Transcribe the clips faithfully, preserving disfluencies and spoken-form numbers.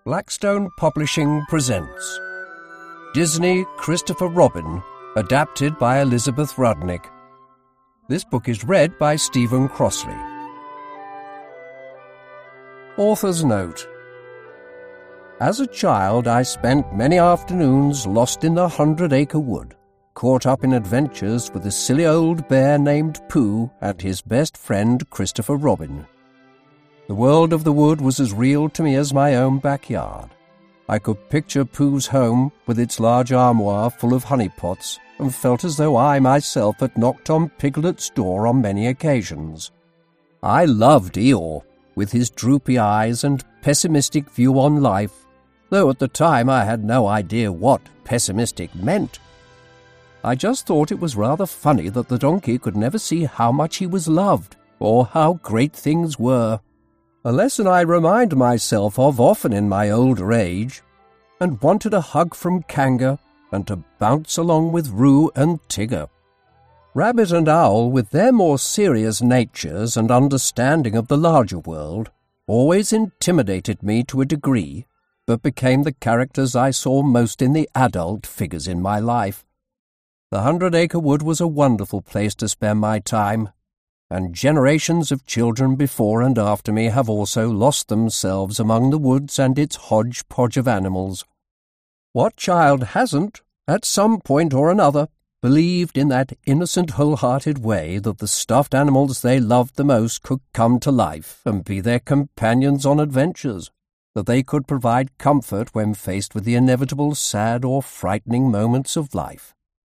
Blackstone Publishing presents Disney Christopher Robin, adapted by Elizabeth Rudnick. This book is read by Stephen Crossley. Author's Note: As a child, I spent many afternoons lost in the Hundred Acre Wood, caught up in adventures with a silly old bear named Pooh and his best friend Christopher Robin. The world of the wood was as real to me as my own backyard. I could picture Pooh's home with its large armoire full of honey pots, and felt as though I myself had knocked on Piglet's door on many occasions. I loved Eeyore, with his droopy eyes and pessimistic view on life, though at the time I had no idea what pessimistic meant. I just thought it was rather funny that the donkey could never see how much he was loved, or how great things were. A lesson I remind myself of often in my older age, and wanted a hug from Kanga, and to bounce along with Roo and Tigger. Rabbit and Owl, with their more serious natures and understanding of the larger world, always intimidated me to a degree, but became the characters I saw most in the adult figures in my life. The Hundred Acre Wood was a wonderful place to spend my time, and generations of children before and after me have also lost themselves among the woods and its hodgepodge of animals. What child hasn't, at some point or another, believed in that innocent, whole-hearted way that the stuffed animals they loved the most could come to life and be their companions on adventures, that they could provide comfort when faced with the inevitable sad or frightening moments of life?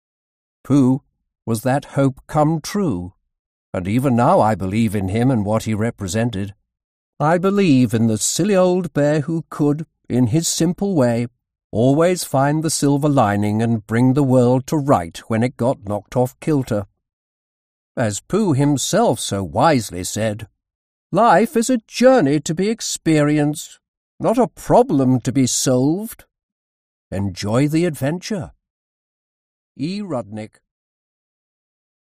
Pooh was that hope come true, and even now I believe in him and what he represented. I believe in the silly old bear who could, in his simple way, always find the silver lining and bring the world to right when it got knocked off kilter. As Pooh himself so wisely said, "Life is a journey to be experienced, not a problem to be solved. Enjoy the adventure." E. Rudnick.